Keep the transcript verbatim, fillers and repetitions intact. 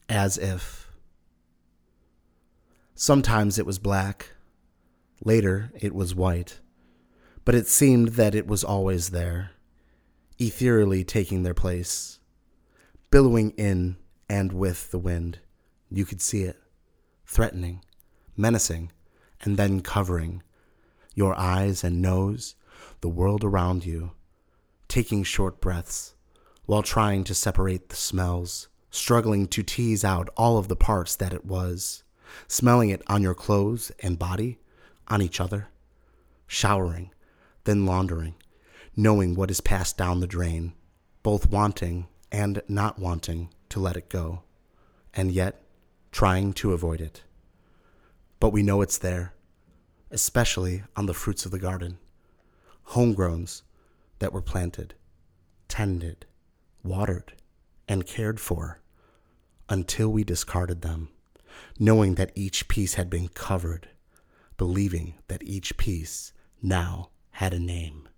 as if. Sometimes it was black, later it was white, but it seemed that it was always there, ethereally taking their place, billowing in and with the wind. You could see it, threatening, menacing, and then covering your eyes and nose, the world around you, taking short breaths while trying to separate the smells, struggling to tease out all of the parts that it was, smelling it on your clothes and body, on each other, showering, then laundering, knowing what is passed down the drain, both wanting and not wanting to let it go, and yet trying to avoid it. But we know it's there, especially on the fruits of the garden, homegrowns that were planted, tended, watered, and cared for until we discarded them, knowing that each piece had been covered, believing that each piece now had a name.